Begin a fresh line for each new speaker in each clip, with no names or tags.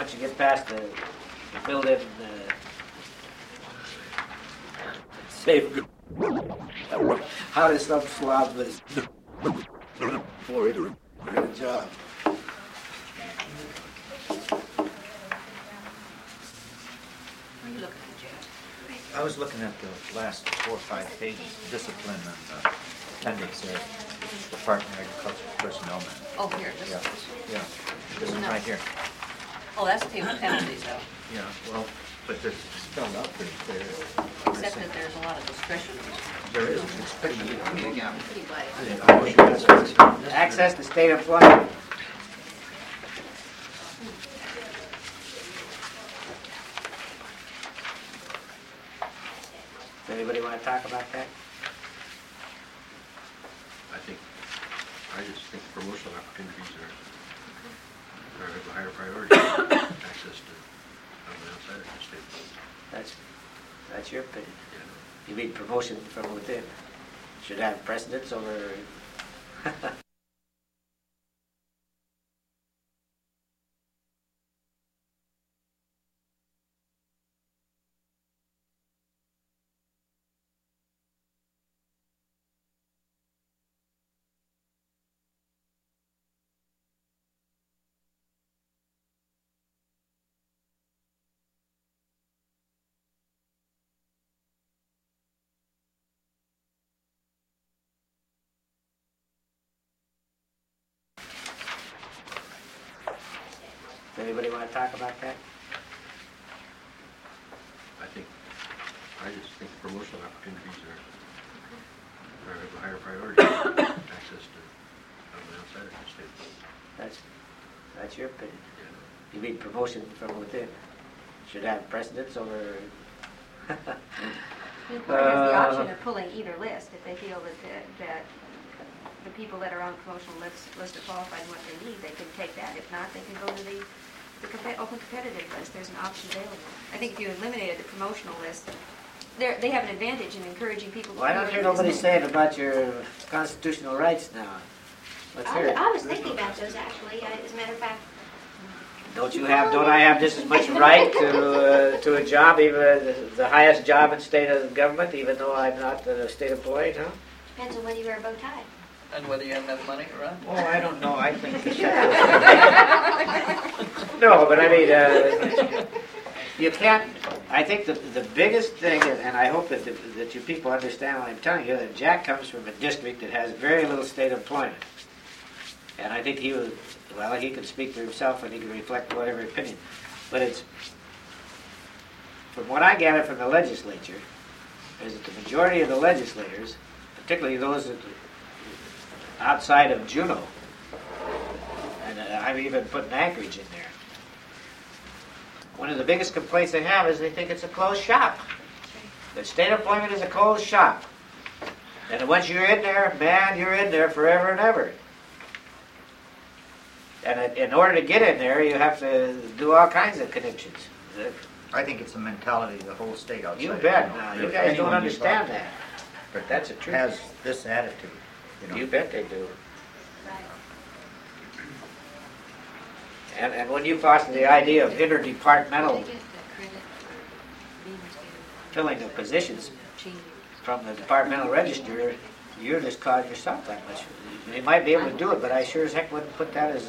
once you get past the built-in safe. How does some slob this? For it. Good job.
I was looking at the last 4 or 5 pages, discipline and appendix there, Department of Agriculture Personnel Man.
Oh, here, this
Yeah,
is.
yeah, this is right here.
Oh, that's the table of penalties, though.
Yeah, well, but it's spelled out pretty clear.
Except that there's a lot of discretion.
There is, it's pretty
Pretty wide.
Access to state employment. Anybody want to talk about that?
I just think promotional opportunities are of a higher priority. Access to outside of the state.
That's your opinion. You mean promotion from within should have precedence over. Anybody want to talk about that?
I just think promotional opportunities are of a higher priority. Access to outside of the state.
That's your opinion. You mean promotion from within should have precedence over.
The board has the option of pulling either list if they feel that the people that are on the promotional list are qualified in what they need. They can take that. If not, they can go to the open competitive list. There's an option available. I think if you eliminated the promotional list, they have an advantage in encouraging people to.
Well, I don't hear nobody saying about your constitutional rights now. Let's hear it.
I was thinking about those actually. As a matter of fact.
Don't I have just as much right to a job, even the highest job in state of government, even though I'm not a state employee, huh?
Depends on whether you wear a bow tie.
And whether you have enough money to run?
Oh, I don't know, I think.
No, but I mean, you can't. I think the biggest thing, and I hope that you people understand what I'm telling you, that Jack comes from a district that has very little state employment. And I think he can speak for himself and he can reflect whatever opinion. But it's, from what I gather from the legislature, is that the majority of the legislators, particularly those that outside of Juneau, and I've even put Anchorage in there, one of the biggest complaints they have is they think it's a closed shop. That state employment is a closed shop. And once you're in there, man, you're in there forever and ever. And in order to get in there, you have to do all kinds of connections.
I think it's a mentality of the whole state outside.
You bet. Now, you guys don't understand that.
But
that's the truth.
Has this attitude.
You bet they do. And when you foster the idea of interdepartmental filling of positions from the departmental register, you're just causing yourself that much. You might be able to do it, but I sure as heck wouldn't put that as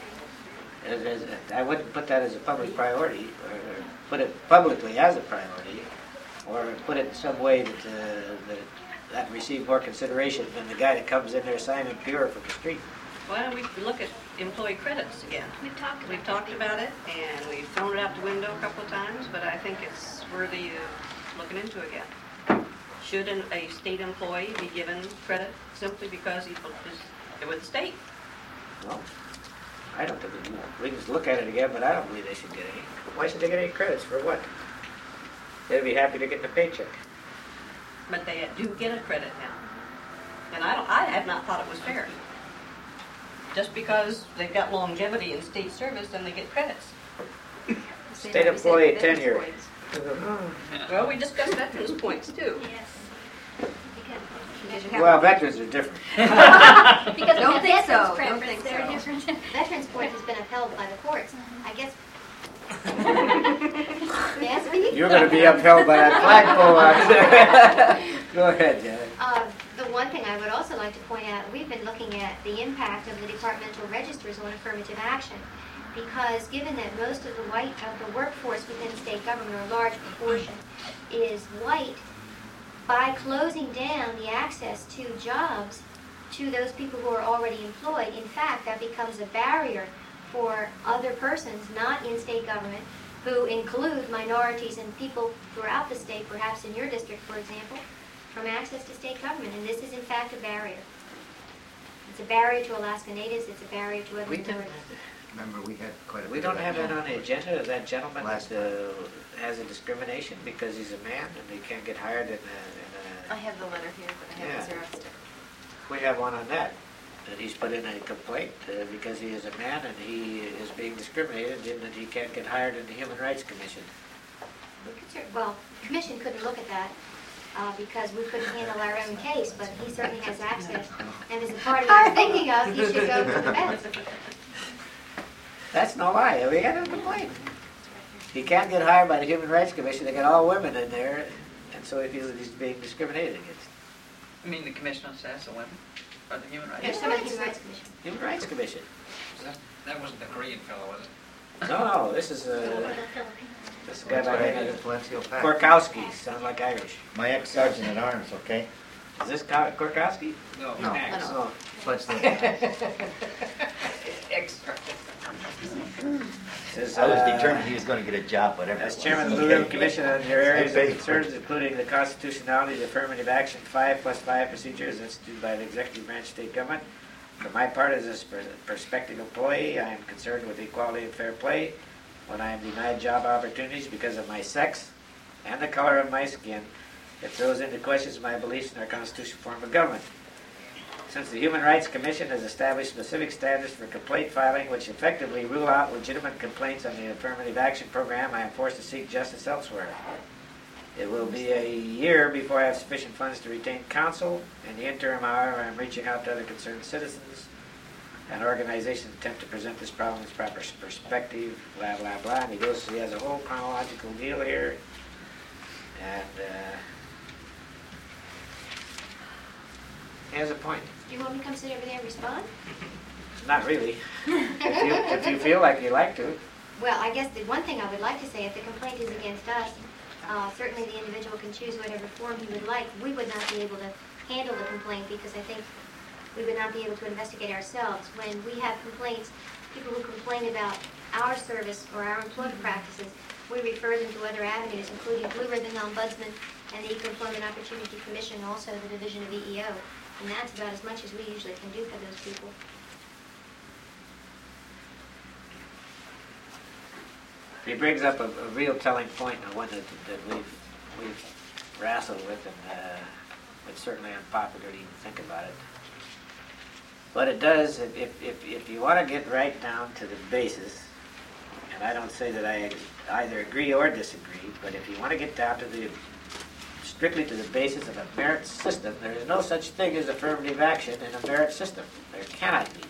I wouldn't put that as a public priority, or put it publicly as a priority, or put it in some way that receive more consideration than the guy that comes in there signing pure from the street.
Why don't we look at employee credits again? We've talked about it, and we've thrown it out the window a couple of times, but I think it's worthy of looking into again. Should a state employee be given credit simply because he's with the state?
No, I don't think we can just look at it again, but I don't believe they should get any. Why should they get any credits for what? They'd be happy to get the paycheck.
But they do get a credit now, and I have not thought it was fair. Just because they've got longevity in state service, then they get credits.
State employee tenure.
Well, we discussed veterans points too.
Yes.
Well, veterans are different.
Because
Don't
of
think
veterans'
so.
preference,
Don't think
they're
so.
different. Veterans' point has been upheld by the courts. I guess
You're gonna be upheld by that flagpole out there. Go ahead, Janet.
The one thing I would also like to point out, we've been looking at the impact of the departmental registers on affirmative action. Because given that most of the workforce within state government, or a large proportion, is white, by closing down the access to jobs to those people who are already employed, in fact, that becomes a barrier for other persons not in state government, who include minorities and people throughout the state, perhaps in your district, for example, from access to state government. And this is, in fact, a barrier. It's a barrier to Alaska Natives. It's a barrier to other
We didn't-
minorities.
Remember, we had quite a bit
We
of
don't
that
have that
now.
on the agenda, that gentleman
Last
that has a discrimination because he's a man and he can't get hired in
I have the letter here, but I haven't xeroxed it.
we have one on that. That he's put in a complaint because he is a man and he is being discriminated and that he can't get hired in the Human Rights Commission.
Well, the commission couldn't look at that because we couldn't handle our own case, but he certainly has access. And as a part of what you're thinking of, he should go to the best.
That's no lie, we got a complaint. He can't get hired by the Human Rights Commission, they got all women in there, and so he feels that he's being discriminated against.
I mean, the commission on staff, the women, or the human rights?
There's some of the Human Rights Commission.
Human Rights Commission.
That wasn't the Korean fellow, was it?
No, this is this guy
That's
by
what I
the name
did at
of
Valencia Pack.
Korkowski, sounds like Irish.
My ex-sergeant at arms, okay?
Is this Korkowski?
No,
No.
Max.
Oh.
Valencia.
Extra.
Says,
I was determined he was gonna get a job, whatever.
As
it was.
chairman of the Blue Ribbon Commission on your areas of
Okay.
concerns, including the constitutionality of affirmative action 5+5 procedures instituted by the executive branch of state government. For my part, as a prospective employee, I am concerned with equality and fair play when I am denied job opportunities because of my sex and the color of my skin. It throws into questions my beliefs in our constitutional form of government. Since the Human Rights Commission has established specific standards for complaint filing which effectively rule out legitimate complaints on the affirmative action program, I am forced to seek justice elsewhere. It will be a year before I have sufficient funds to retain counsel. In the interim, however, I am reaching out to other concerned citizens and organizations to attempt to present this problem in its proper perspective, blah, blah, blah. And he has a whole chronological deal here. And he has a point.
Do you want me to come sit over there and respond?
Not really. If you feel like you like to.
Well, I guess the one thing I would like to say, if the complaint is against us, certainly the individual can choose whatever form he would like. We would not be able to handle the complaint because I think we would not be able to investigate ourselves. When we have complaints, people who complain about our service or our employment practices, we refer them to other avenues, including Blue Ribbon Ombudsman and the Equal Employment Opportunity Commission, also the Division of EEO. And that's about as much as we usually can do for those people.
He brings up a real telling point, and one that we've wrestled with, and it's certainly unpopular to even think about it. But it does, if you want to get right down to the basis, and I don't say that I either agree or disagree, but if you want to get down to strictly to the basis of a merit system, there is no such thing as affirmative action in a merit system. There cannot be.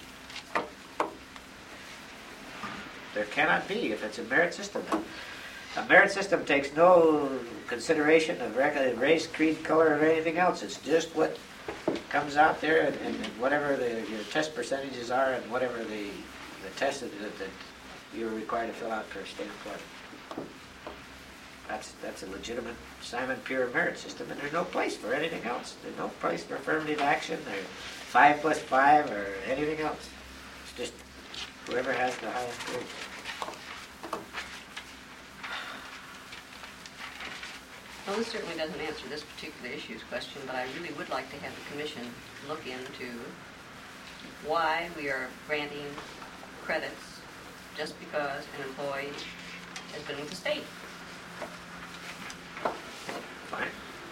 There cannot be if it's a merit system. A merit system takes no consideration of race, creed, color, or anything else. It's just what comes out there and whatever your test percentages are and whatever the test that you're required to fill out for state employment. That's a legitimate Simon Pure merit system, and there's no place for anything else. There's no place for affirmative action or 5+5 or anything else. It's just whoever has the highest grade.
Well, this certainly doesn't answer this particular issue's question, but I really would like to have the commission look into why we are granting credits just because an employee has been with the state.
Fine.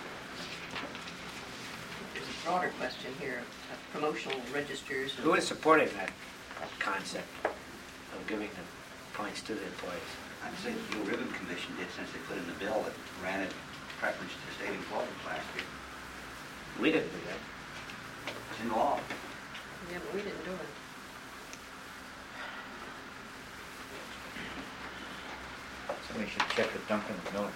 There's a broader question here, promotional registers.
Who is supporting that concept of giving the points to the employees?
I'd say the Blue Ribbon Commission did, since they put in the bill that granted preference to state employees last year.
We didn't do that.
It's in law.
Yeah, but we didn't do it.
we should check with Dunkin' Miller.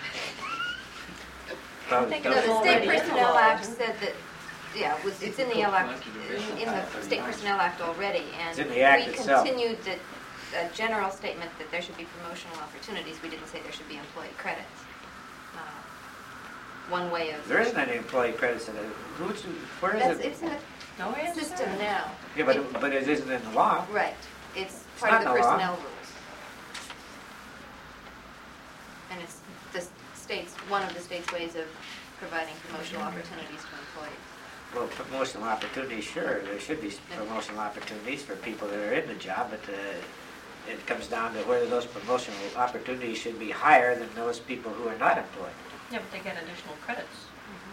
Well,
think
No,
it was
the State
already in
Personnel
law.
Act said that, yeah, it's in the in the State Personnel Act already, and
It's in the Act
we
itself.
continued a general statement that there should be promotional opportunities. We didn't say there should be employee credits. One way of,
there isn't any employee credits in it. Where is it?
it's in
No,
the
it's
system now.
Yeah, but it isn't in the law.
Right, it's
It's
part of
not
the
in the law.
personnel rules. And it's the state's, one of the state's ways of providing promotional opportunities to employees.
Well, promotional opportunities, sure, there should be promotional opportunities for people that are in the job, but it comes down to whether those promotional opportunities should be higher than those people who are not employed.
Yeah, but they get additional credits.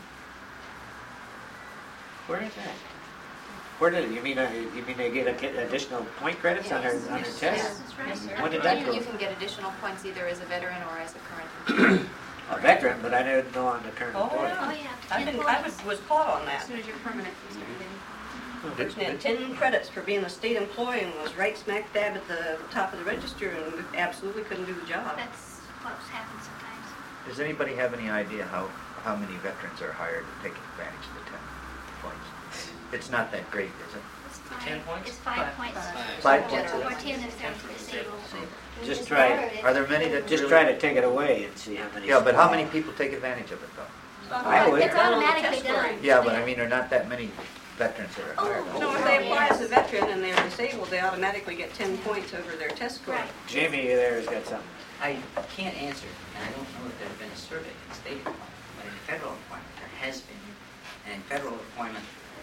Where is that? Where did, you mean they get additional point credits on their tests?
Yes, sir.
When did that go?
You can get additional points either as a veteran or as a current employee.
A veteran, but I didn't know on the current
Oh,
employee.
yeah.
Oh, yeah.
I was caught on that.
As soon as you're permanent, you start getting.
Person had 10 credits for being a state employee and was right smack dab at the top of the register and absolutely couldn't do the job.
That's what's happened sometimes.
Does anybody have any idea how many veterans are hired to take advantage of the 10 points? It's not that great, is it?
It's five-
10 points?
It's 5 points.
5 points?
Or 10 if they're disabled.
Just try it.
Are there many that
Just
really-
try to take it away and see how many.
Yeah, but how many people take advantage of it though?
I would.
It's automatically done.
Yeah, but I mean, there are not that many veterans that are hired.
No, if they apply as a veteran and they're disabled, they automatically get 10 points over their test score.
Right.
Jamie there's got something.
I can't answer, and I don't know if there's been a survey in state employment, but in federal employment, there has been. And in federal employment,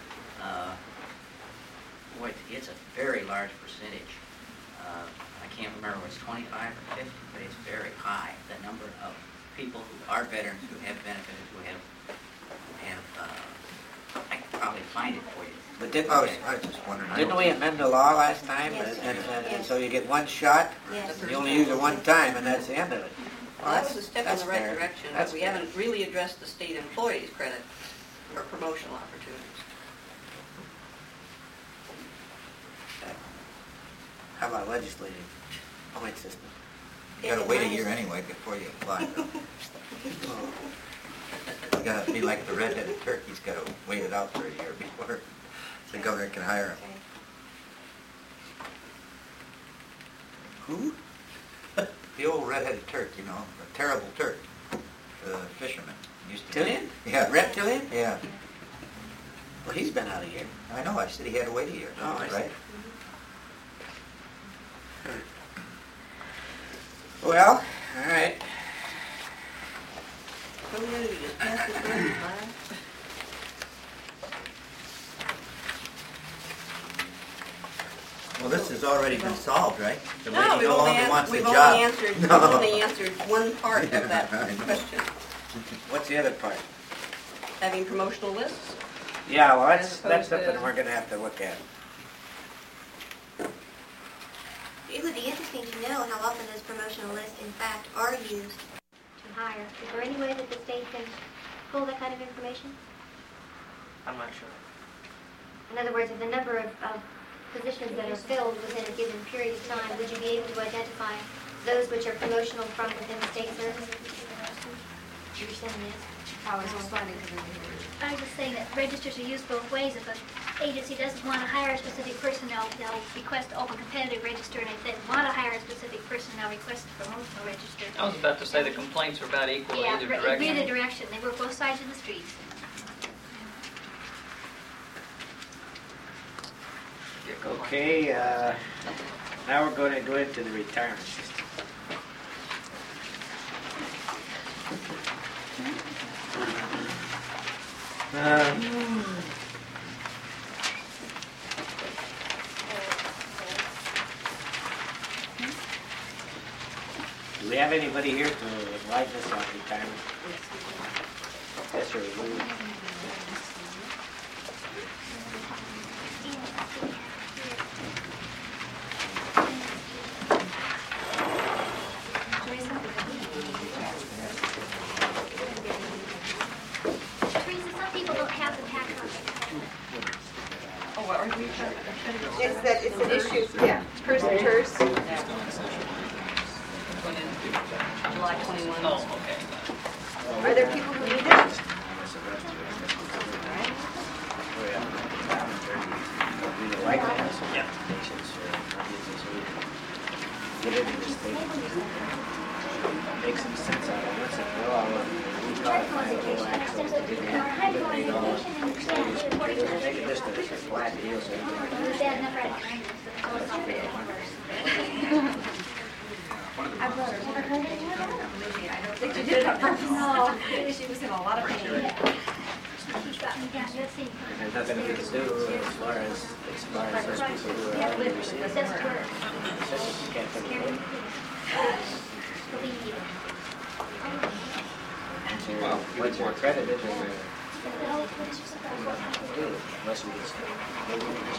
boy, it's a very large percentage. I can't remember if it's 25 or 50, but it's very high. The number of people who are veterans who have benefited, who have I could probably find it for you.
But didn't,
I was just wondering. I
didn't
don't-
we amend the law last time?
Yes.
And so you get one shot,
Yes.
you only use it one time, and that's the end of it.
Well, that was a step in
That's
the right
fair.
direction,
That's
but we
fair.
haven't really addressed the state employees' credit for promotional opportunities.
How about legislative point system?
You gotta wait a year anyway before you apply. You gotta be like the red-headed turkey's gotta wait it out for a year before the governor can hire him. Who? The old red-headed Turk, you know, the terrible Turk, the fisherman. Used to be-
Tillian?
Yeah.
Red Tillian?
Yeah,
Well, he's been out a year.
I know, I said he had to wait a year,
Oh, I see.
right?
Well, all right.
What are we gonna do, just pass this around?
Well, this has already been solved, right? The
No,
lady
we've
no
only,
longer wants the
we've
job.
only answered, we've
No.
only answered one part of that
Yeah, I know.
question.
What's the other part?
Having promotional lists?
Yeah, well,
As
that's
opposed
something
to-
we're gonna have to look at.
It would be interesting to know how often those promotional lists in fact are used to hire. Is there any way that the state can pull that kind of information?
I'm not sure.
In other words, of the number of positions that are filled within a given period of time, would you be able to identify those which are promotional from within the state service? You're saying yes?
I was responding to them.
I was just saying that registers are used both ways. If an agency doesn't want to hire a specific person, they'll request to open competitive register, and if they want to hire a specific person, they'll request a promotional register.
I was about to say the complaints are about equal
Yeah,
either
in
direction.
either direction. They work both sides of the street.
Yeah, go on.
Okay, now we're gonna go into the retirement system. Do we have anybody here to enlighten us on retirement? Yes, sir.
Teresa, some people don't have the tax on
Oh, are we?
It's an issue, yeah, PERS and TERS.
went into?
July 21.
Oh, okay.
Are there people who need it?
We like to have some patients or get into this thing. Make some sense out of it. Once in a while, we call it my whole axle. Eliminate all the make it just a flat deal so everybody
I brought her. I don't think she did it on purpose. No, she was in a lot of pain.
there's nothing we can do as far as those people who are already receiving it. You can't put it in. Once you're accredited, unless we just, maybe we just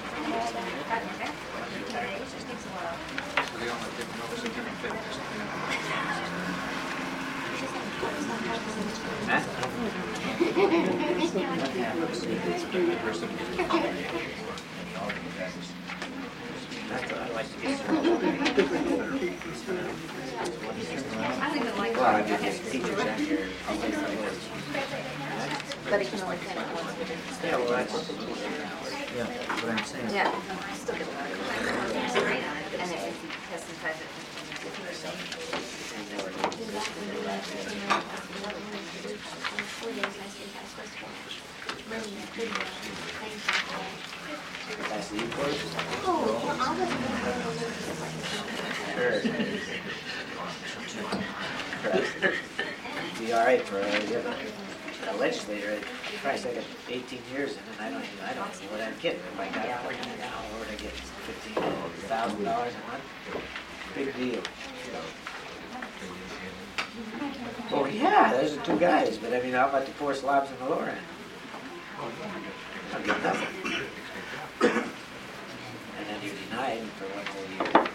So they only give notice of different things.
That's what I like to get through.
I think I like
Well, I mean, there's teachers out here.
But it can only kind of once a week.
Yeah, well, that's,
Yeah, what I'm saying.
Yeah. Still get a lot of calls. And it has some time
that's the e-course. Sure. Be all right for a legislator. I'd probably say I got 18 years in, and I don't know what I'd get if I got out now. Or would I get $15,000 a month? Big deal. Oh yeah, those are two guys. But I mean, how about the poor slobs in the lower end? I'll get nothing. And then you're denied for 1 whole year.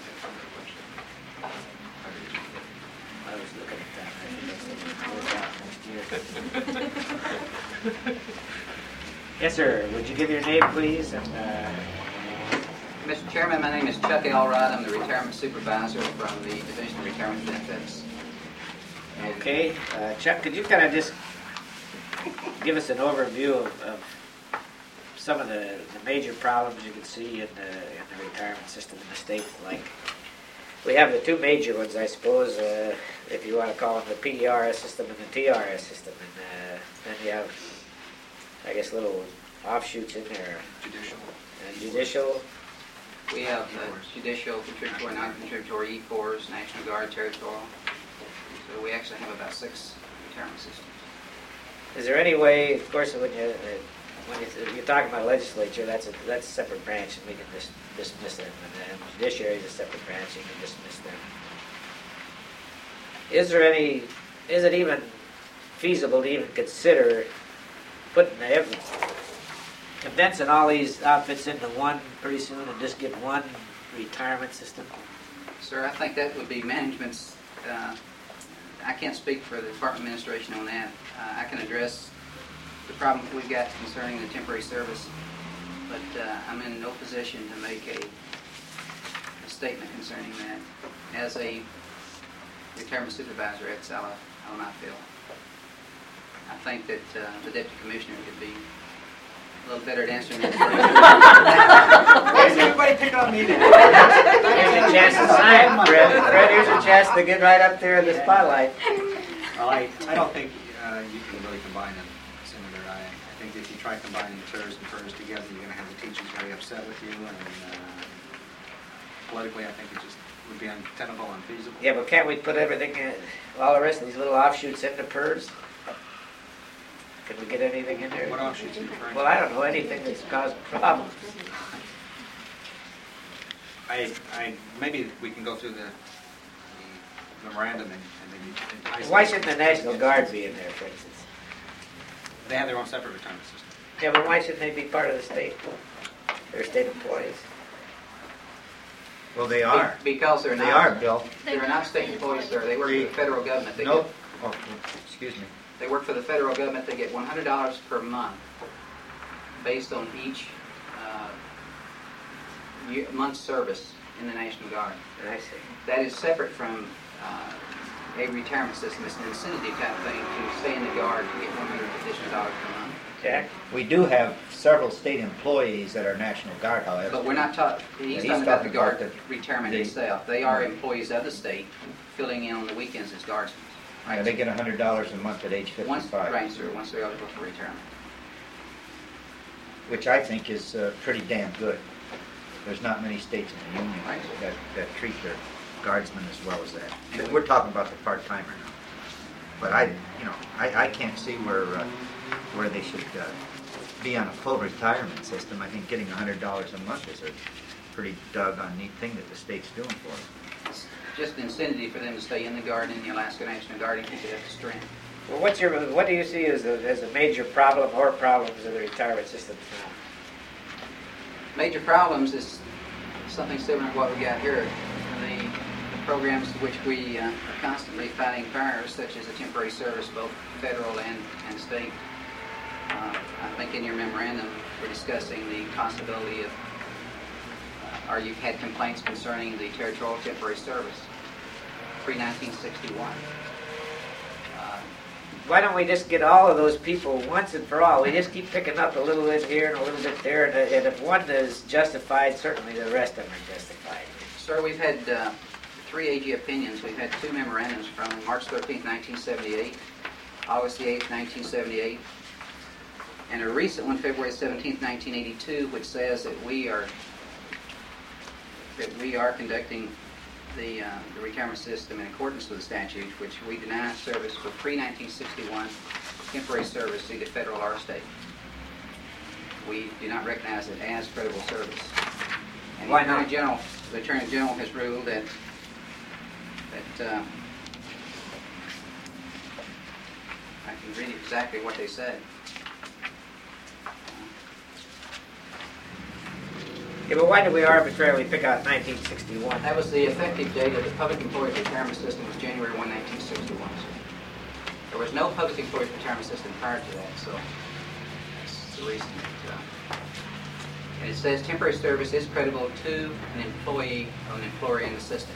I was looking at that. I think that's work out next year. Yes, sir. Would you give your name, please? And
Mr. Chairman, my name is Chuck Elrod. I'm the retirement supervisor from the Division of Retirement Benefits.
okay, Chuck, could you kind of just give us an overview of some of the major problems you can see in the retirement system in the state? Like, we have the two major ones, I suppose, if you want to call them the PDRS system and the TRS system, and then you have, I guess, little offshoots in there. Judicial.
We have judicial, contributory, non-contributory, E-Corps, National Guard, territorial. So we actually have about 6 retirement systems.
Is there any way, of course, when you're talking about legislature, that's a separate branch, and we can just dismiss them, and then judiciary is a separate branch, you can dismiss them. Is it even feasible to even consider condensing all these outfits into one pretty soon and just get one retirement system?
Sir, I think that would be management's, I can't speak for the Department of Administration on that. I can address the problem we've got concerning the temporary service, but I'm in no position to make a statement concerning that. As a retirement supervisor, that's how I feel. I think that the deputy commissioner could be a little better at answering that question.
Why is everybody picking on me now?
Here's a chance to sign, Fred, here's a chance to get right up there in the spotlight.
Well, I don't think you can really combine them, Senator. I think if you try combining TERS and FERS together, you're going to have the teachers very upset with you, and politically, I think it just would be untenable, unfeasible.
Yeah, but can't we put everything in, all the rest of these little offshoots into PERS? Can we get anything in there?
What offshoots are you referring to?
Well, I don't know, anything that's causing problems.
Maybe we can go through the memorandum and maybe...
Why shouldn't the National Guard be in there, for instance?
They have their own separate retirement system.
Yeah, but why shouldn't they be part of the state? They're state employees.
Well, they are.
Because they're not.
They are, Bill.
They're not state employees, sir. They work for the federal government.
Nope. Oh, excuse me.
They work for the federal government. They get $100 per month based on each month's service in the National Guard.
I see.
That is separate from a retirement system. It's an incentive type thing to stay in the Guard to get $100 additional per month.
Jack?
We do have several state employees that are National Guard, however.
But we're not talking, he's talking about the Guard retirement itself. They are employees of the state, filling in on the weekends as Guardsmen.
Right, they get $100 a month at age 55.
Right, sir, once they're eligible for retirement.
Which I think is pretty damn good. There's not many states in the union that treat their guardsmen as well as that. And we're talking about the part-timer now. But I can't see where they should be on a full retirement system. I think getting $100 a month is a pretty doggone neat thing that the state's doing for them.
It's just an incentive for them to stay in the Guard, in the Alaska National Guard, and keep it up to strength.
Well, what do you see as a major problem or problems of the retirement system now?
Major problems is something similar to what we got here. The programs which we are constantly fighting fires, such as the temporary service, both federal and state. I think in your memorandum we're discussing the possibility of, or you've had complaints concerning the territorial temporary service, pre-1961.
Why don't we just get all of those people once and for all? We just keep picking up a little bit here and a little bit there, and if one is justified, certainly the rest of them are justified.
Sir, we've had 3 AG opinions. We've had 2 memorandums from March 13th, 1978, August the 8th, 1978, and a recent one, February 17th, 1982, which says that we are conducting the retirement system in accordance with the statute, which we deny service for pre-1961 temporary service, either federal or state. We do not recognize it as credible service. And
why not?
The Attorney General has ruled that I can read exactly what they said.
Yeah, but why did we arbitrarily pick out 1961?
That was the effective date of the Public Employees Retirement System was January 1, 1961. There was no Public Employees Retirement System prior to that, so that's the reason. And it says temporary service is credible to an employee or an employer in the system.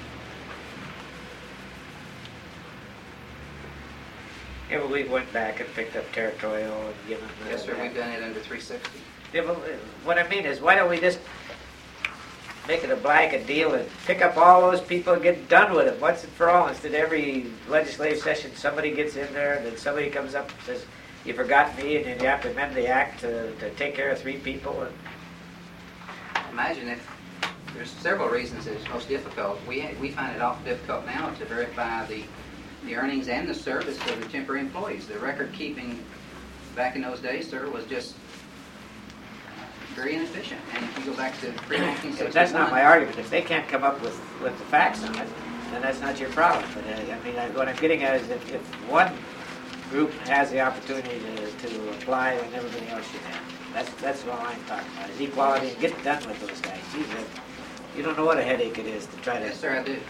Yeah, but we went back and picked up territorial and given them...
Yes, sir, we've done it under 360.
Yeah, but what I mean is, why don't we just make it a blanket deal and pick up all those people and get done with it once and for all, instead of every legislative session somebody gets in there and then somebody comes up and says, you forgot me, and then you have to amend the act to take care of 3 people. And
imagine if there's several reasons it's most difficult. We find it awful difficult now to verify the earnings and the service of the temporary employees. The record keeping back in those days, sir, was just very inefficient. And if you go back to pre-1961...
That's not my argument. If they can't come up with the facts on it, then that's not your problem. But I mean, what I'm getting at is if one group has the opportunity to apply, then everybody else should have. That's what I'm talking about, is equality, and get done with those guys. Geez, you don't know what a headache it is to try to...
Yes, sir, I do.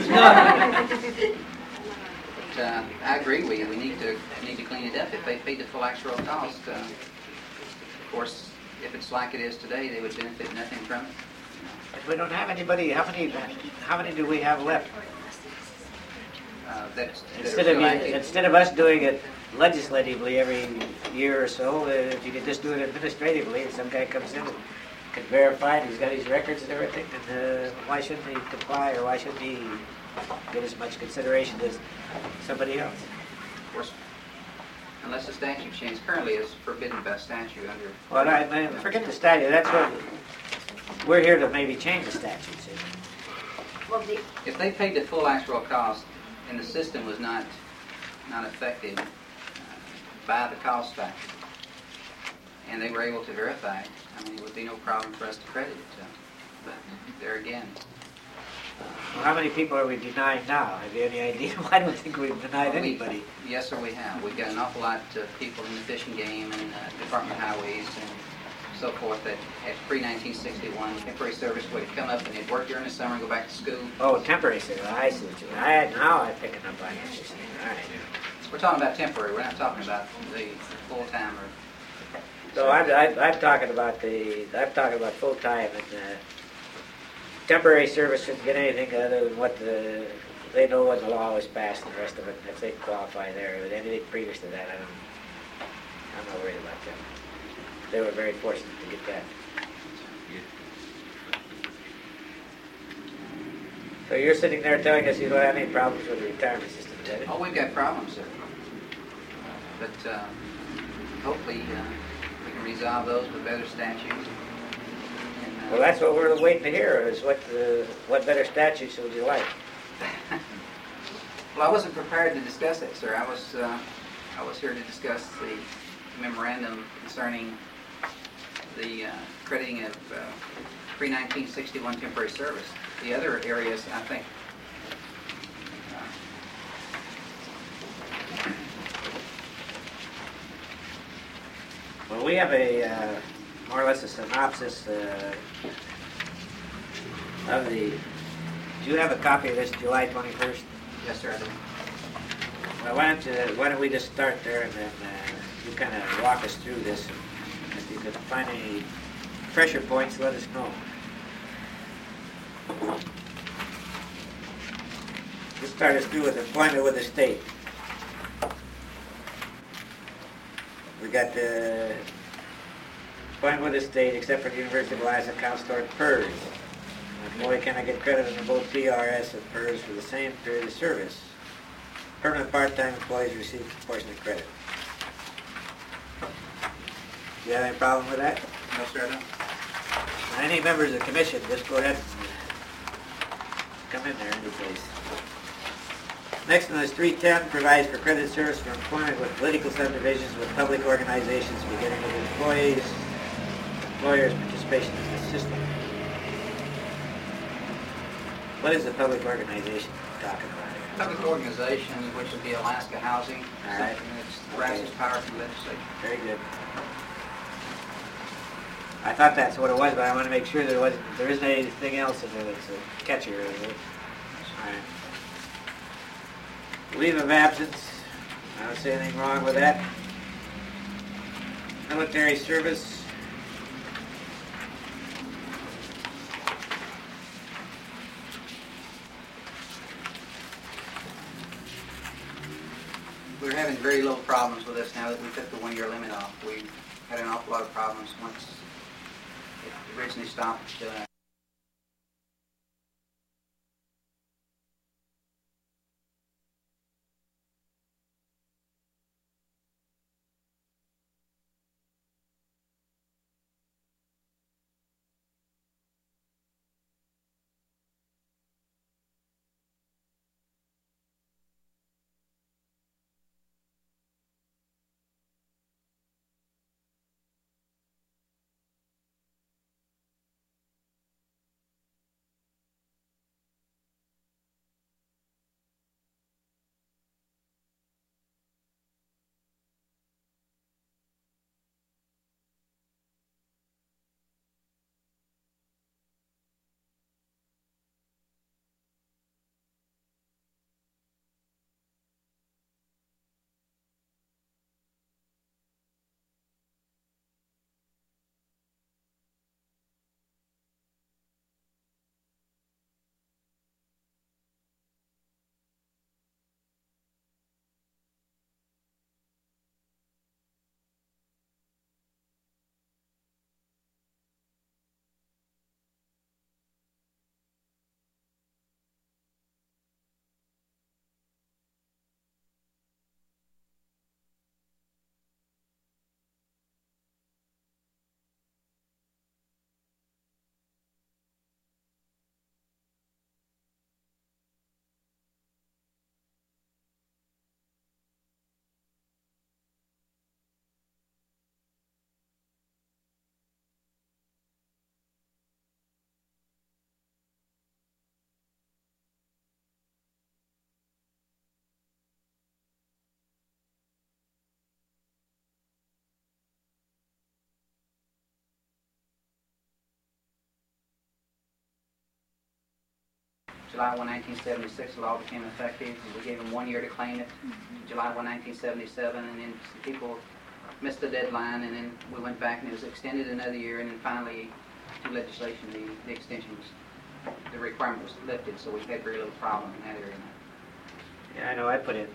I agree with you. We need to clean it up. If they paid the full actual cost, of course, if it's like it is today, they would benefit nothing from it.
But we don't have anybody. How many do we have left? Instead of us doing it legislatively every year or so, if you could just do it administratively, and some guy comes in and can verify and he's got his records and everything, and why shouldn't he comply, or why shouldn't he get as much consideration as somebody else?
Of course, unless the statute changes. Currently, it's forbidden by statute under...
Well, I forget the statute. That's what we're here to maybe change the statute.
If they paid the full actual cost and the system was not affected by the cost factor, and they were able to verify it, I mean, it would be no problem for us to credit it to them. But there again...
Well, how many people are we denying now? Have you any idea? I don't think we've denied anybody.
Yes, sir, we have. We've got an awful lot of people in the fishing game and Department of Highways and so forth that at pre-1961 temporary service would have come up and they'd work during the summer and go back to school.
Oh, temporary service. I see what you mean. Now I'm picking up on what you're saying. All right.
We're talking about temporary. We're not talking about the full-time or...
So I'm talking about full-time, and temporary service shouldn't get anything other than what the they know when the law was passed and the rest of it, and if they qualify there. But anything previous to that, I'm not worried about them. They were very fortunate to get that. So you're sitting there telling us you don't have any problems with the retirement system, is that it?
Oh, we've got problems, sir. But hopefully we can resolve those with better statutes. And,
Well, that's what we're waiting to hear, is what better statutes would you like?
Well, I wasn't prepared to discuss it, sir. I was here to discuss the memorandum concerning the crediting of pre-1961 temporary service. The other areas, I think,
Well, we have a more or less a synopsis of the. Do you have a copy of this July 21st?
yes, sir, I do.
Well, why don't we just start there and then you kind of walk us through this. And if you could find any pressure points, let us know. Let's start us through with employment with the state. We got the employment with the state, except for the University of Elias accounts toward PERS. An employee cannot get credit under both PRS and PERS for the same period of service. Permanent part-time employees receive proportionate credit. Do you have any problem with that?
No, sir, I don't.
Any members of the commission, just go ahead and come in there any case. Next one is 310, provides for credit service for employment with political subdivisions with public organizations beginning with employees, employers' participation in the system. What is the public organization talking about here?
Public organization, which would be Alaska Housing,
All right.
something that's grasps power from the legislature.
Very good. I thought that's what it was, but I want to make sure that there isn't anything else in there that's a catcher. Is it? All right. Leave of absence. I don't see anything wrong with that. Military service.
We're having very little problems with this now that we took the one-year limit off. We had an awful lot of problems once it originally stopped. July 1, 1976, the law became effective. We gave them 1 year to claim it. July 1, 1977, and then some people missed the deadline, and then we went back and it was extended another year, and then finally, through legislation, the extension was, the requirement was lifted, so we've had very little problem in that area now.
Yeah, I know, I put in,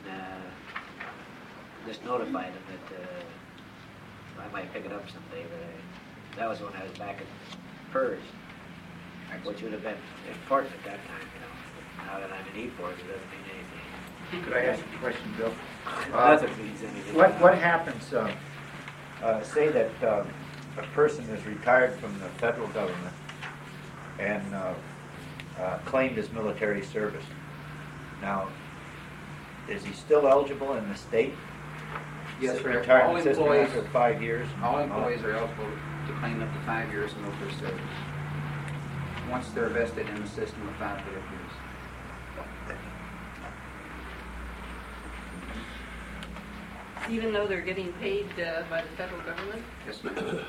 just notified them that, I might pick it up someday, but that was when I was back at PERS, which would have been important at that time, you know. Now that I'm in E-Force, it doesn't mean anything.
Could I ask a question, Bill?
Doesn't mean anything.
What happens, say that a person is retired from the federal government and claimed his military service. Now, is he still eligible in the state?
Yes, sir. All
Retirement system
employees,
after 5 years?
all employees are eligible to claim up to 5 years of military service. Once they're vested in the system of 5 years.
Even though they're getting paid by the federal government?
Yes, ma'am.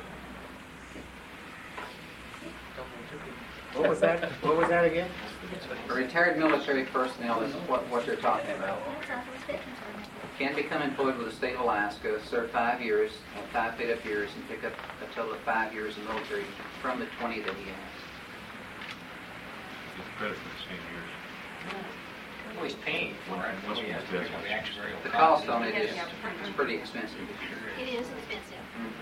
What was that? What was that again?
Retired military personnel is what they're talking about. Can become employed with the state of Alaska, serve 5 years, have 5 paid-up years, and pick up a total of 5 years of military from the 20 that he has.
Get credit for the same years.
Well, he's paying for it.
What's
He has to pick up the actuarial
The cost on it is pretty expensive.
It is expensive.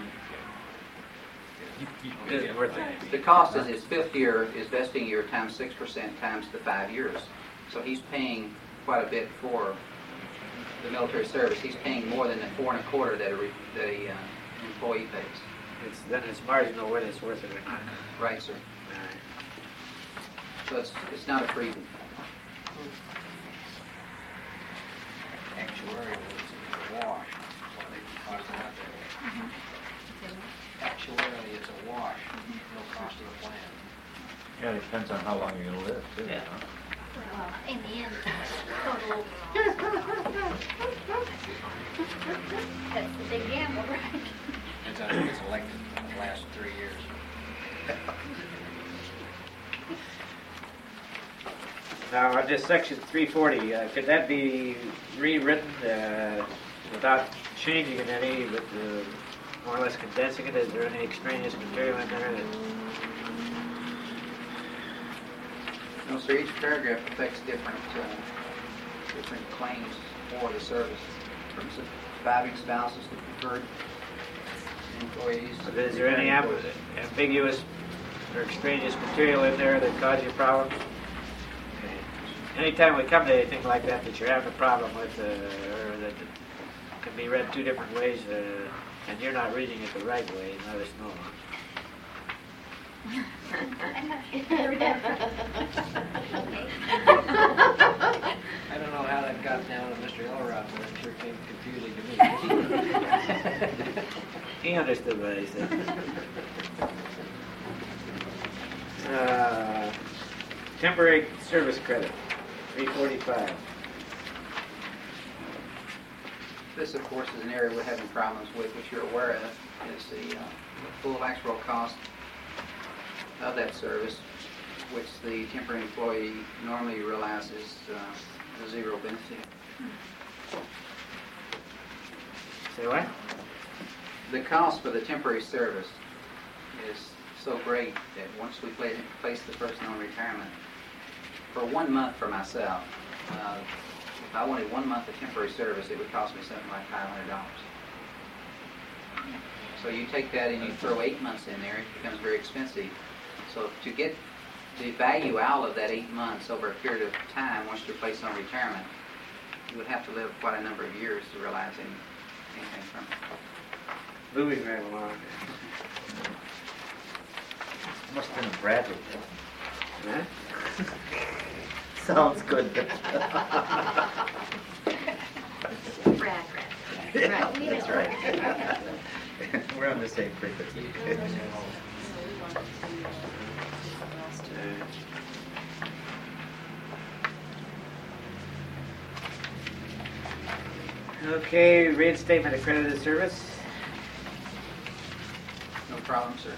Is it worth it?
The cost is his 5th year, his vesting year, times 6% times the 5 years. So he's paying quite a bit for the military service. He's paying more than the 4 1/4 that a employee pays.
Then it's marginal whether it's worth it or not.
Right, sir.
All right.
So it's not a freebie.
Actuarial is a wash. That's why they cost it out there. Actuarially, it's a wash. No cost to the plan.
Yeah, it depends on how long you're going to live, too.
Yeah.
Huh?
Well, in the end, total. That's the big gamble, right?
It's who gets elected in the last 3 years.
Now, on this section 340, could that be rewritten without changing it any, but more or less condensing it? Is there any extraneous material in there?
No, sir, each paragraph affects different claims for the service, from surviving spouses to preferred employees.
Is there any ambiguous or extraneous material in there that causes you problems? Okay. Anytime we come to anything like that you're having a problem with, or that can be read 2 different ways, and you're not reading it the right way, let us know.
I'm not sure.
Okay.
I don't know how that got down to Mr. Elrod, but it sure came confusing to me.
He understood what I said. Temporary service credit, 345.
This, of course, is an area we're having problems with, which you're aware of, is the full actual cost of that service, which the temporary employee normally realizes a 0 benefit.
Say what?
The cost for the temporary service is so great that once we place the person on retirement, for 1 month for myself, if I wanted 1 month of temporary service, it would cost me something like $500. So you take that and you throw 8 months in there, it becomes very expensive. So to get the value out of that 8 months over a period of time, once you're placed on retirement, you would have to live quite a number of years to realize anything from it.
Moving right along.
Must have been a Bradley.
Huh?
Sounds good.
Brad.
Yeah, that's right. We're on the same frequency.
Okay, reinstatement of accredited service.
No problem, sir.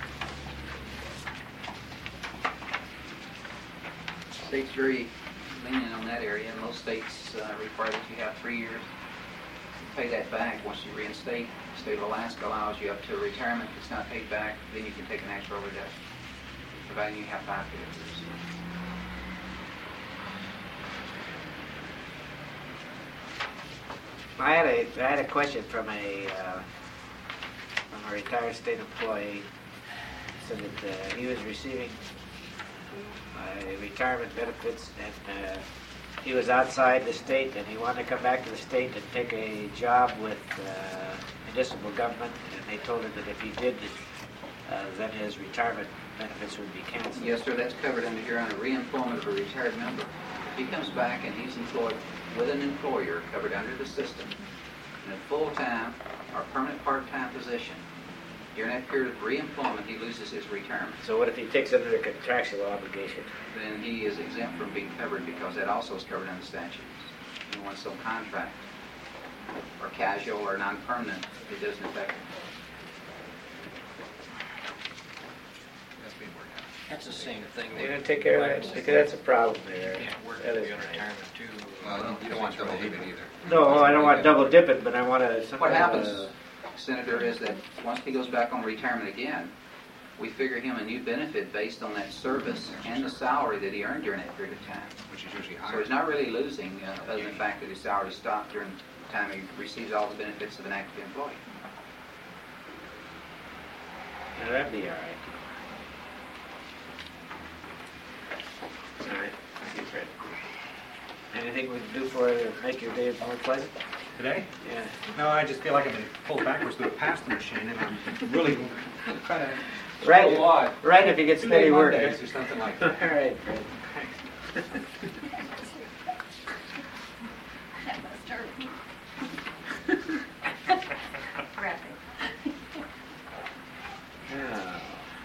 State's very lenient on that area. Most states require that you have 3 years to pay that back once you reinstate. The state of Alaska allows you up to retirement. If it's not paid back, then you can take an actual reduction, providing you have 5 years.
I had a question from a retired state employee. Said that he was receiving retirement benefits, and he was outside the state, and he wanted to come back to the state and take a job with municipal government, and they told him that if he did, then his retirement benefits would be canceled.
Yes, sir, that's covered under here under reemployment of a retired member. If he comes back and he's employed with an employer covered under the system in a full-time or permanent part-time position, during that period of reemployment, he loses his retirement.
So what if he takes under a contractual obligation?
Then he is exempt from being covered because that also is covered under statutes. He wants some contract or casual or non-permanent, it doesn't affect him.
That's being worked out.
That's the same thing.
You're going to take care of that? Because that's a problem there.
You can't work
That
to
is
be on
right.
retirement too.
Well, you don't want double dipping either.
No, I don't want double dipping, but I want to...
What happens, Senator, is that once he goes back on retirement again, we figure him a new benefit based on that service and the salary that he earned during that period of time.
Which is usually
So
higher.
he's not really losing, other than the fact that his salary stopped during the time he receives all the benefits of an active employee.
Yeah, that'd be all right. All right, thank you, Fred. Anything we can do for you to make your day more pleasant?
Today?
Yeah.
No, I just feel like I've been pulled backwards through a pass-through machine, and I'm really kind of...
Right if you get steady work.
Or something like
All
that.
right, Fred. Now.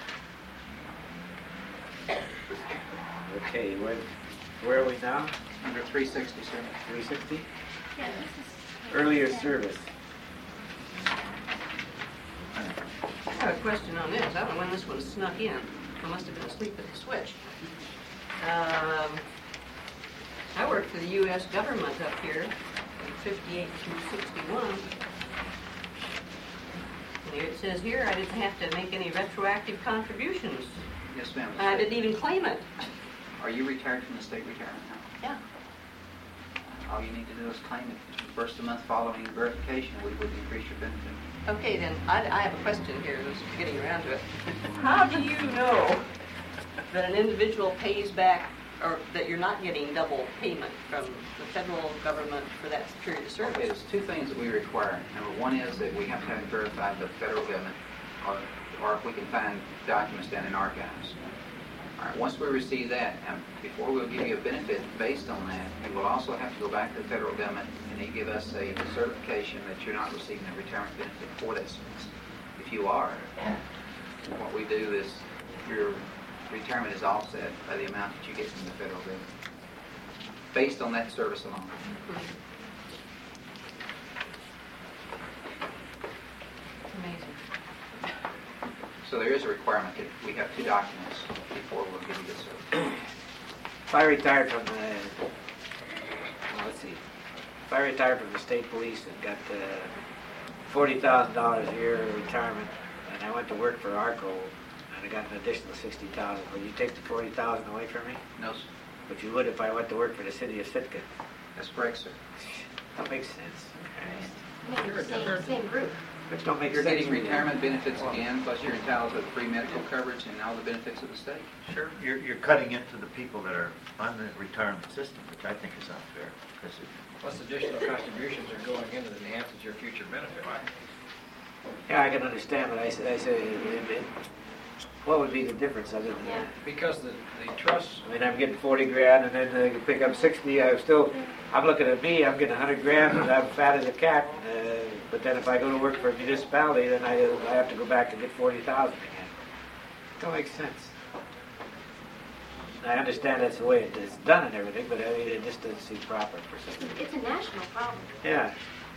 Okay, where are we now?
Under 360, sir.
360?
Yeah, this is.
Earlier service.
I have a question on this. I don't know when this one snuck in. I must have been asleep at the switch. I worked for the U.S. government up here from 58 through 61. And it says here I didn't have to make any retroactive contributions.
Yes, ma'am.
I didn't even claim it.
Are you retired from the state retirement now?
Yeah.
All you need to do is claim it. The first of the month following verification, we would increase your benefit.
Okay, then, I have a question here, just getting around to it. How do you know that an individual pays back, or that you're not getting double payment from the federal government for that period of service?
Okay, there's two things that we require. Number one is that we have to have it verified by the federal government, or if we can find documents down in archives. All right, once we receive that, and before we'll give you a benefit based on that, we will also have to go back to the federal government and they give us a certification that you're not receiving a retirement benefit for that service. If you are, what we do is your retirement is offset by the amount that you get from the federal government, based on that service alone.
Amazing.
So there is a requirement that we have two documents before we'll give you the service.
If I retired from the, well, let's see, if I retired from the state police and got $40,000 a year retirement, and I went to work for ARCO, and I got an additional $60,000, will you take the $40,000 away from me?
No, sir.
But you would if I went to work for the city of Sitka.
That's correct, sir.
That makes sense.
Same group.
Which don't make
You're
sense.
getting retirement benefits again, plus you're entitled to free medical coverage and all the benefits of the state.
Sure. You're cutting into the people that are on the retirement system, which I think is unfair. Because
Plus additional contributions are going in that enhances your future benefit.
Yeah, I can understand, but I say, what would be the difference other than that?
Because the trust,
I mean, I'm getting 40 grand, and then you pick up 60. I'm looking at me. I'm getting 100 grand, and I'm fat as a cat. But then if I go to work for a municipality, then I have to go back and get 40,000 again. Don't make sense. I understand that's the way it's done and everything, but I mean, it just doesn't seem proper for some.
It's a national problem.
Yeah.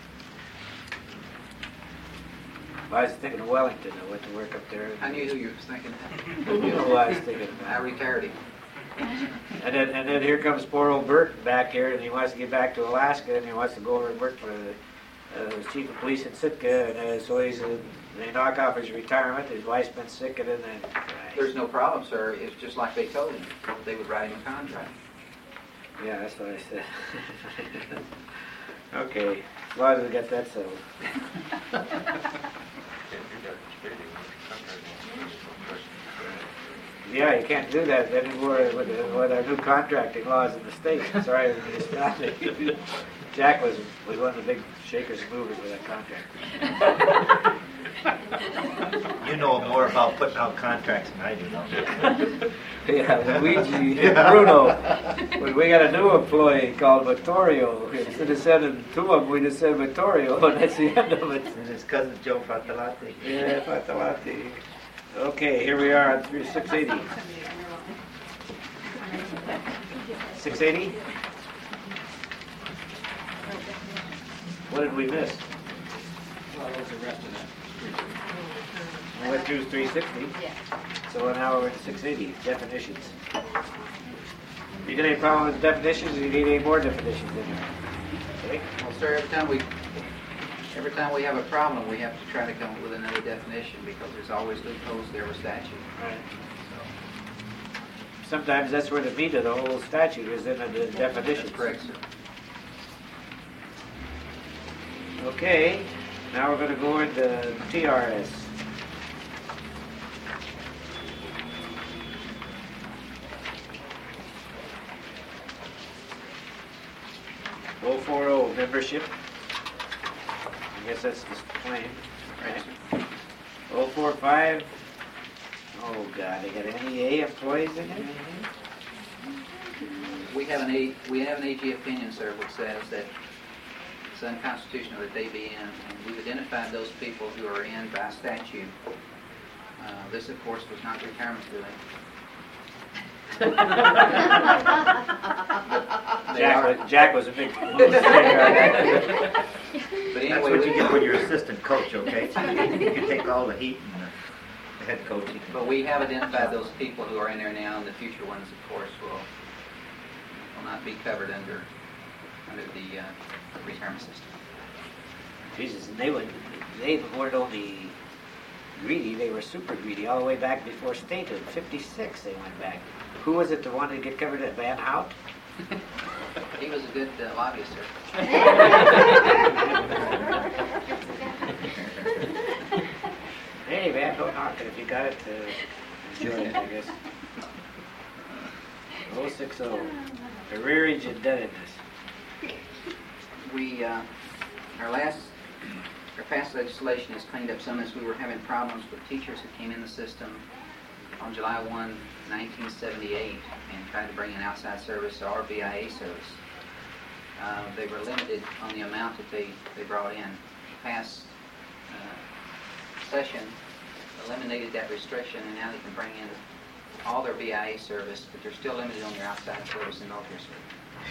I was thinking of Wellington. I went to work up there.
I knew who you were thinking
You know who I was thinking
I
about.
retired him.
And then here comes poor old Bert back here, and he wants to get back to Alaska, and he wants to go over and work for the chief of police in Sitka, and so they knock off his retirement. His wife's been sick, and then
There's no problem, sir. It's just like they told him. They would write him a contract.
yeah, that's what I said. Okay, as long as we got that settled.
Can't do that stating contract.
Yeah, you can't do that anymore with our new contracting laws in the state. Sorry, Jack was one of the big shakers and movers with that contract.
You know more about putting out contracts than I do, though.
Yeah, Luigi and Bruno. When we got a new employee called Vittorio, instead of sending two of them, we just said Vittorio, and that's the end of it.
And his cousin Joe Fattalati.
Yeah, Fattalati. Okay, here we are on 680. 680? What did we miss?
Well, there's the rest of that.
We went through 360.
Yeah.
So now we're at 680, definitions. You got any problem with definitions, or you need any more definitions in there? Okay.
Well, sir, every time we have a problem, we have to try to come up with another definition because there's always loopholes there with statute.
Right. Sometimes that's where the meat of the whole statute is in the definitions.
That's correct, sir.
Okay, now we're going to go into TRS. .040 membership. I guess that's the claim. Right. 045. Oh God, they got NEA employees in it?
We have an AG opinion, sir, which says that it's unconstitutional that they be in, and we've identified those people who are in by statute. This, of course, was not retirement billing.
Jack was a big sticker on that.
But anyway,
That's what you get when you're assistant coach, okay? You can take all the heat and the head coach.
But we have identified those people who are in there now, and the future ones, of course, will not be covered under the retirement system.
Jesus, and they weren't only greedy, they were super greedy all the way back before statehood. 56 they went back. Who was it that wanted to get covered at Van Hout?
He was a good lobbyist, sir.
Hey man, don't knock it if you got it to enjoy it, I guess. 060, arrearage indebtedness.
Our past legislation has cleaned up some as we were having problems with teachers who came in the system on July 1, 1978 and tried to bring in outside service or BIA service. They were limited on the amount that they brought in. The past session eliminated that restriction, and now they can bring in all their BIA service, but they're still limited on their outside service and military service.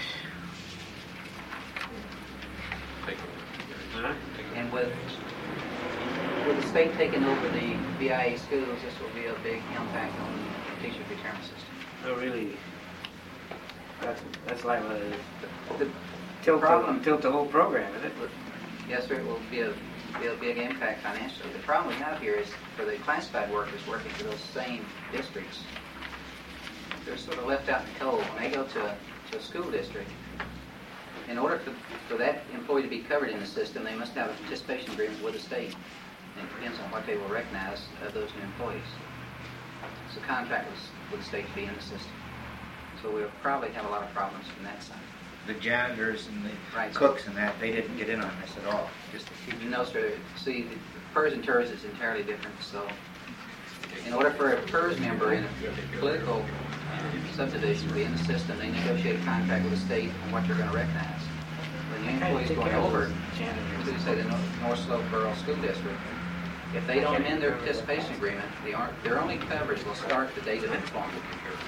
And with the state taking over the BIA schools, this will be a big impact on the teacher retirement system.
Oh, really? That's like
The
tilt
problem-
the whole program, isn't it?
Yes, sir, it will be a big impact financially. The problem we have here is for the classified workers working for those same districts, they're sort of left out in the cold. When they go to a school district, in order for that employee to be covered in the system, they must have a participation agreement with the state. And it depends on what they will recognize of those new employees. So contract with the state to be in the system. So we'll probably have a lot of problems from that side.
The janitors and the
Right.
cooks and that, they didn't get in on this at all, just the teachers.
No, sir. See, the PERS and TERS is entirely different. So in order for a PERS member in a political subdivision to be in the system, they negotiate a contract with the state on what they're going to recognize. When the employee's going over to, say, the North Slope Borough School District, if they don't amend their participation agreement, their only coverage will start the date of employment.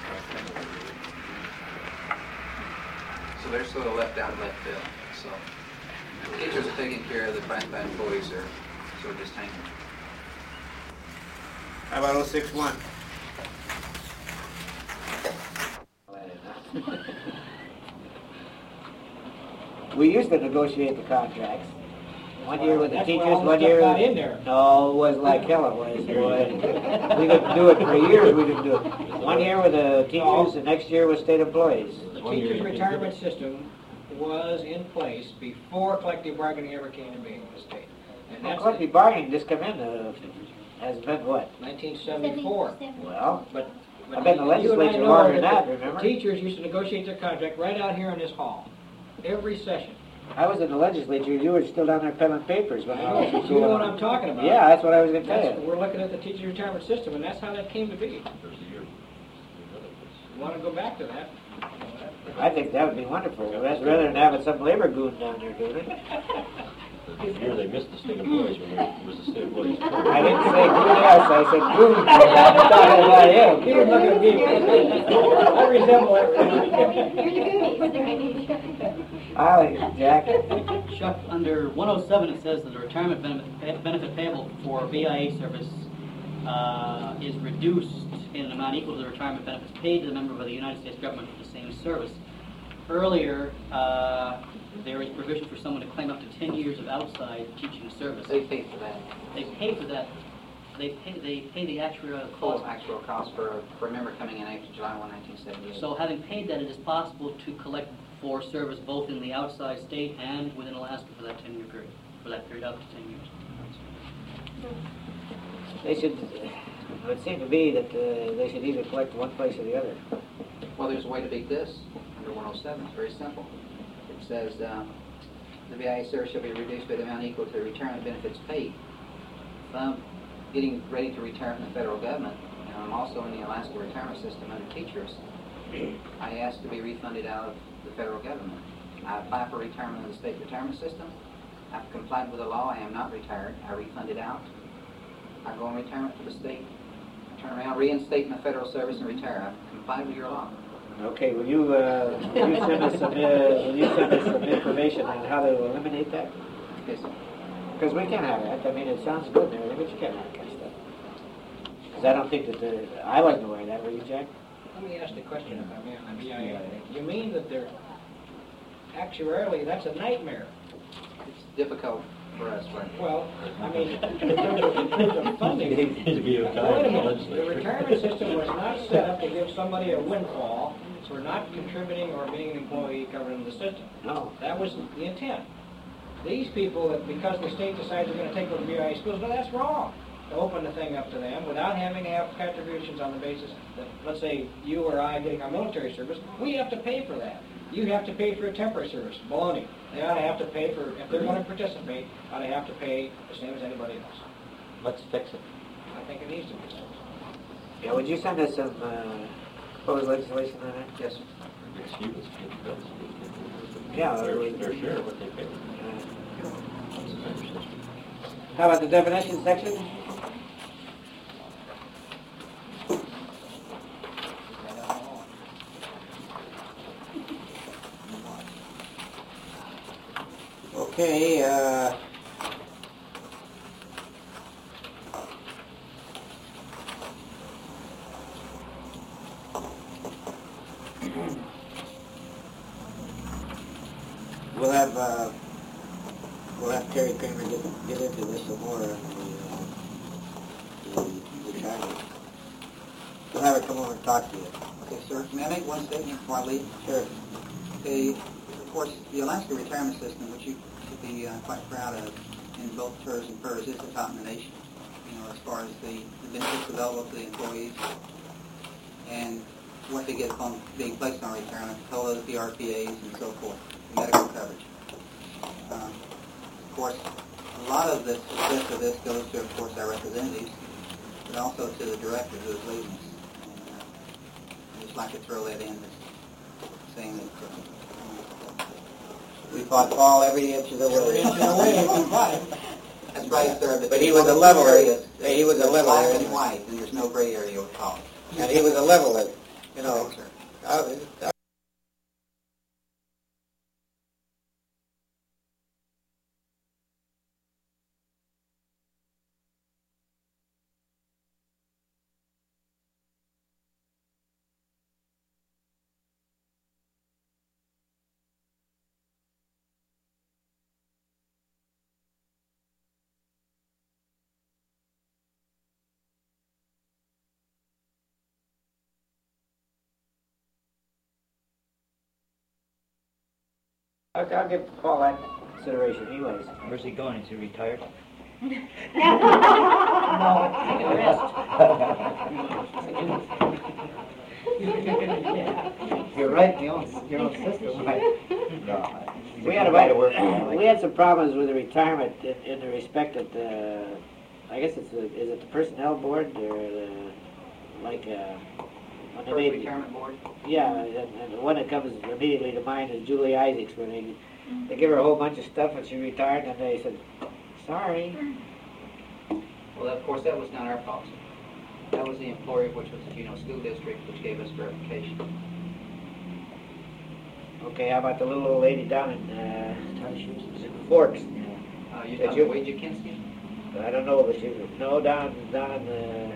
So they're sort of left out of left field. So the teachers are taking care of, the classified employees are sort of just hanging.
How about 061? We used to negotiate the contracts. 1 year with the
That's where
teachers,
all the
1
stuff
year.
got in there.
No, it was like hell it was, boy. We didn't do it for years, we didn't do it. 1 year with the teachers, the next year with state employees.
The teacher's retirement system was in place before collective bargaining ever came to being in the state. And
Well,
that's
collective bargaining just come in, has been what?
1974.
Well,
But
I've been in the
you and I
legislature
know
longer than that,
the
remember?
teachers used to negotiate their contract right out here in this hall, every session.
I was in the legislature, you were still down there peddling papers when I was in
You know
school.
what I'm talking about.
Yeah, that's what I was gonna tell you.
We're looking at the teacher retirement system, and that's how that came to be. You want to go back to that?
I think that would be wonderful, that's rather than having some labor goon down there doing it.
Here they missed the state employees when it was the state employees.
I didn't say goon else, I said goon. I'm talking about him.
He was looking at me. I resemble
I like it, Jack.
Chuck, under 107, it says that the retirement benefit payable for VIA service is reduced in an amount equal to the retirement benefits paid to the member of the United States government for the same service. Earlier, there is provision for someone to claim up to 10 years of outside teaching service.
They pay for that.
They pay for that. They pay the actual
Full
cost.
actual cost for a member coming in after July 1, 1978.
So having paid that, it is possible to collect for service both in the outside state and within Alaska for that 10-year period, for that period up to 10 years.
They should, it would seem to be that they should either collect one place or the other.
Well, there's a way to beat this under 107. It's very simple. It says the VIA service shall be reduced by the amount equal to the retirement benefits paid. If I'm getting ready to retire from the federal government, and I'm also in the Alaska retirement system under teachers, I ask to be refunded out of the federal government. I apply for retirement in the state retirement system. I've complied with the law. I am not retired. I refund it out. I go on retirement for the state. I turn around, reinstate in the federal service, and retire. I've complied with your law.
Okay, will you send us some information on how to eliminate that?
Yes, sir.
Because we can't have that. I mean, it sounds good and everything, but you can't have that kind of stuff. Because I don't think that I like the way that. Will you, Jack?
Let me ask the question, if I may, on VIA. You mean that they're, actuarially, that's a nightmare?
It's difficult for us, right?
Well, I mean, in terms of funding,
Needs to be a
wait a
guide in the
minute, the
legislature.
retirement system was not set up to give somebody a windfall for not contributing or being an employee covered in the system.
No.
That was the intent. These people, that because the state decides they're going to take over VIA schools, no, that's wrong. To open the thing up to them without having to have contributions on the basis that, let's say, you or I getting our military service, we have to pay for that. You have to pay for a temporary service. Baloney. They ought to have to pay for, if they're going to participate, ought to have to pay the same as anybody else.
Let's fix it.
I think it needs to be fixed.
Yeah, would you send us some proposed legislation on that?
Yes, sir.
Students get the bills.
Yeah,
Their share of what they pay.
How about the definition section? Okay, we'll have Terry Kramer get into this some more on the retirement. We'll have her come over and talk to you.
Okay, sir. May I make one statement before I leave?
Sure.
Okay, of course, the Alaska retirement system, which you should be quite proud of in both TERS and PERS, is the top in the nation. You know, as far as the benefits available to the employees and what they get upon being placed on retirement, COLAs, PRPAs, and so forth, medical coverage. Of course, a lot of the success of this goes to, of course, our representatives, but also to the director who is leading us. And I'd just like to throw that in, saying that
We fought Paul every inch of the way.
that's right, sir.
But he was a leveler. He was a
Black
leveler.
and white, and there's no gray area with Paul.
And he was a leveler, you know. I'll give Paul that consideration anyways.
Where's he going? Is he retired? You're right, your own sister might. No.
We had some problems with the retirement in the respect that I guess is it the personnel board or when they made
retirement board?
Yeah, and the one that comes immediately to mind is Julie Isaacs, when they give her a whole bunch of stuff and she retired, and they said, sorry.
Well, of course, that was not our policy. That was the employer, which was the Juneau School District, which gave us verification.
Okay, how about the little old lady down in Forks?
You talking about Wade Jakinski?
I don't know, but down in down in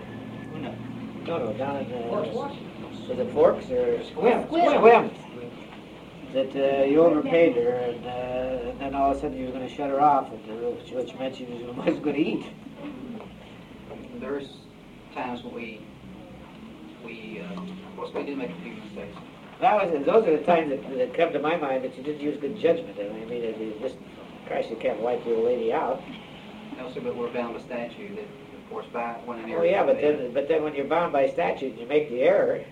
was it Forks or Squim? That you overpaid her, and then all of a sudden you were going to shut her off, which meant she was going to eat.
There's times when of course we do make a few mistakes.
Those are the times that come to my mind that you didn't use good judgment. I mean, you just, Christ, you can't wipe the old lady out.
No, sir, but we're bound by statute that, of course, when an error.
Oh yeah, but then when you're bound by statute and you make the error,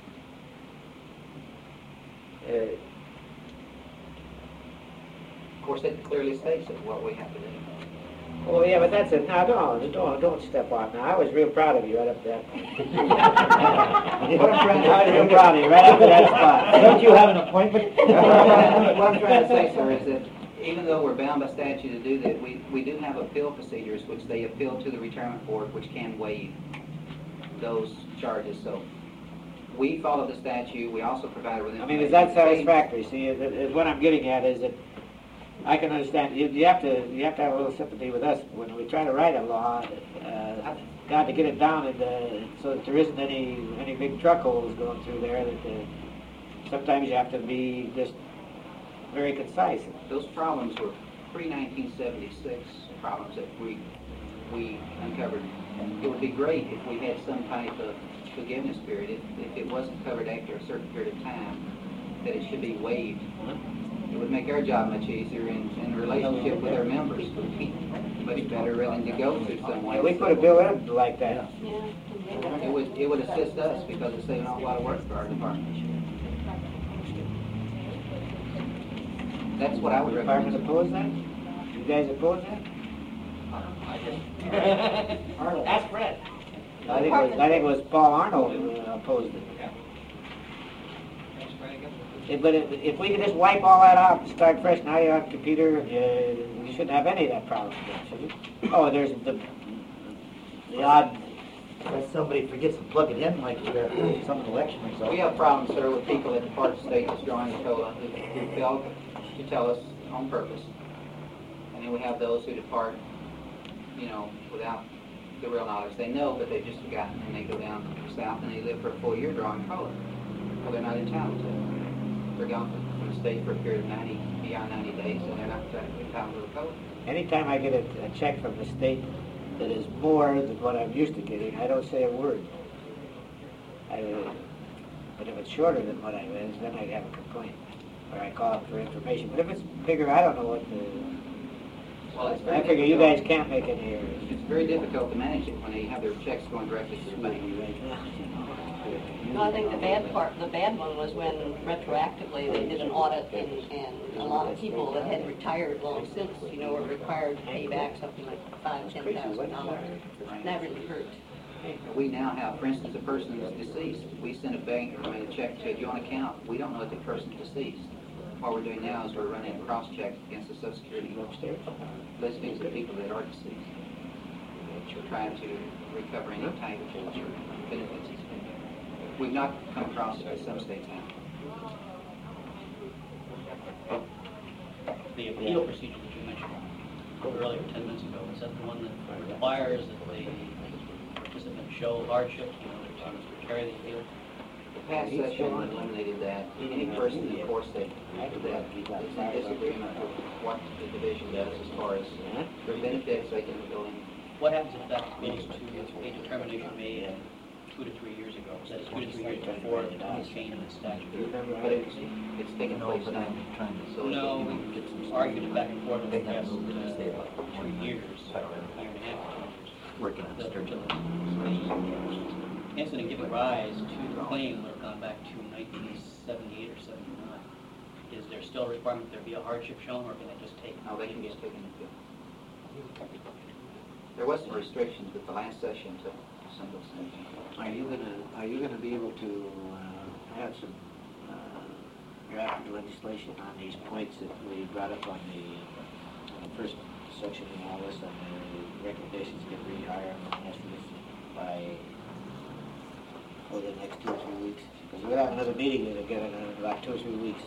of course, it clearly states that what we have to do.
oh yeah, but that's it. Now don't step on. Now I was real proud of you right up there. I was real proud of you right up to that spot.
Don't you have an appointment?
What I'm trying to say, sir, is that even though we're bound by statute to do that, we do have appeal procedures which they appeal to the retirement board, which can waive those charges. So we follow the statute. We also provide with.
I mean, is that satisfactory? See, what I'm getting at is that I can understand. You have to have a little sympathy with us when we try to write a law. God, to get it down and so that there isn't any big truck holes going through there. That sometimes you have to be just very concise.
Those problems were pre-1976 problems that we uncovered. It would be great if we had some type of forgiveness period. If it wasn't covered after a certain period of time, that it should be waived. It would make our job much easier in relationship with our members. Would be much better willing to go through someone.
Yeah, we put a bill in like that.
It would assist us because it's saving a lot of work for our department. That's what I would recommend.
Department oppose that? You guys oppose that? Arnold. Ask Fred. I think it was Paul Arnold who opposed it. But if we could just wipe all that out and start fresh, now you're on the computer, you shouldn't have any of that problem again, should you? Oh, there's the odd...
Unless somebody forgets to plug it in, like some election results.
We have problems, sir, with people that depart the state that's drawing the COLA who fail to tell us on purpose. And then we have those who depart, without the real knowledge. They know, but they've just forgotten, and they go down south and they live for a full year drawing COLA. Well, they're not entitled to it. They're gone from the state for a period of beyond 90 days, and they're not entitled to the COLA.
Anytime I get a check from the state that is more than what I'm used to getting, I don't say a word. But if it's shorter than what I was, then I have a complaint, or I call up for information. But if it's bigger, I don't know what the...
Well, it's
I figure you guys can't make any errors.
It's very difficult to manage it when they have their checks going directly to the bank.
No, I think the bad one was when retroactively they did an audit and a lot of people that had retired long since, were required to pay back something like $5,000-$10,000. That really hurt.
We now have, for instance, a person is deceased. We send a bank or a check to a joint account. We don't know if the person's deceased. What we're doing now is we're running a cross-check against the Social Security listings of people that are deceased. We're trying to recover any type of benefits. We've not come across it, but some states have.
The appeal procedure that you mentioned earlier, 10 minutes ago, is that the one that requires that the participant show hardship, to carry the appeal?
The past session eliminated that. Any person, of course, that is in disagreement with what the division does as far as their benefits, they can go in.
What happens if that leads to a determination made 2 to 3 years ago. So it's 2 to 3 years before the change in the statute.
But it's taken place now.
No, we've argued it back and forth over the past 2 years, year and a half, 2 years.
Working on
The
sturgeon.
incident giving rise to the claim would have gone back to 1978 or 79. Is there still a requirement that there be a hardship shown, or can they just take?
No, they can just take an appeal. There was some restrictions with the last session to some of those things.
Are you gonna be able to have some drafted legislation on these points that we brought up on the first section and all this, on the recommendations to rehire estimates by over the next 2 or 3 weeks? Because we'll have another meeting again in about 2 or 3 weeks.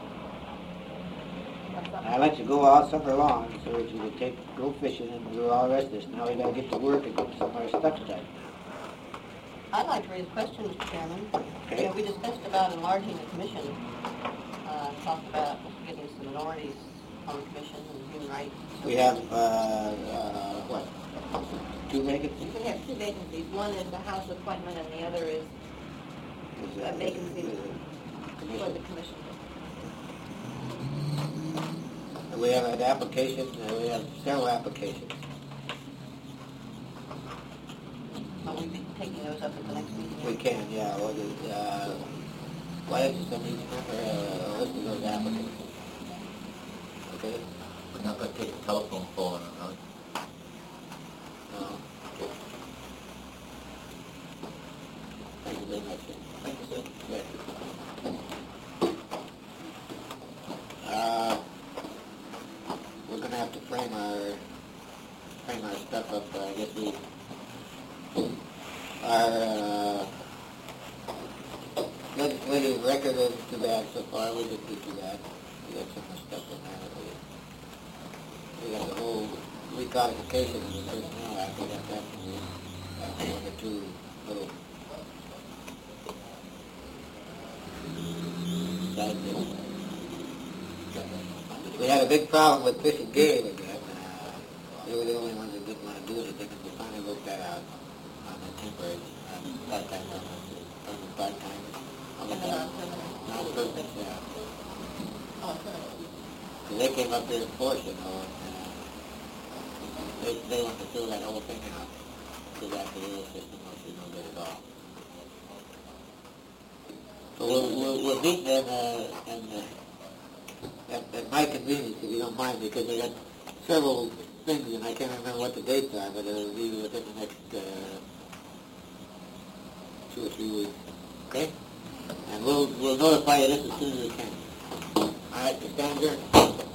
I'd like to go all summer long so that you can go fishing and do all the rest of this. Now we gotta get to work and get some of our stuff done.
I'd like to raise a question, Mr. Chairman.
Okay.
You know, we discussed about enlarging the commission, talked about getting some minorities on the commission and human rights.
We have, what, 2 vacancies?
We have 2 vacancies. One is a House appointment and the other is a vacancy for the commission.
We have an application, we have several applications.
Will we be taking those up at the next meeting?
We can, yeah. Well, why don't you send each member a list of those applicants? Okay?
We're not going to take a telephone call on it, huh?
No. Okay. Thank you very much. Thank you, sir. Yeah. We're going to have to frame our stuff up. I guess our legislative record isn't too bad so far. We didn't do too bad. We got so much stuff in there. We got the whole recodification of the personnel act. We got that from one or 2 little side things. We had a big problem with Fish and Game again. They were the only ones that didn't want to do anything, and we finally worked that out on the temporary, part-time, part-time. Non-permanent, yeah. So they came up here in force, you know, and they want to throw that whole thing out. Because after the old system, most is no good at all. So we'll meet at my convenience, if you don't mind, because I got several things, and I can't remember what the dates are, but it'll be within the next 2 or 3 weeks. Okay? And we'll notify you this as soon as we can. All right, we stand adjourned.